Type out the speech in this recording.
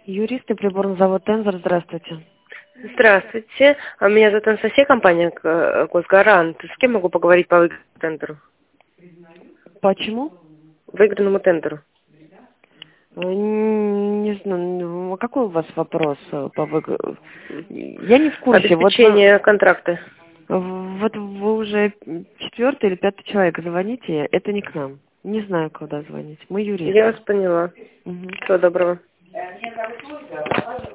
Юристы, приборный завод «Тензор», здравствуйте. Здравствуйте. Меня зовут Анастасия, компания «Госгарант». С кем могу поговорить по выигранному тендеру? Почему? Выигранному тендеру. Не знаю, какой у вас вопрос по Я не в курсе. Обеспечение контракта. Вот вы уже 4-й или 5-й человек звоните, это не к нам. Не знаю, куда звонить. Мы юристы. Я вас поняла. Мгм. Всего доброго.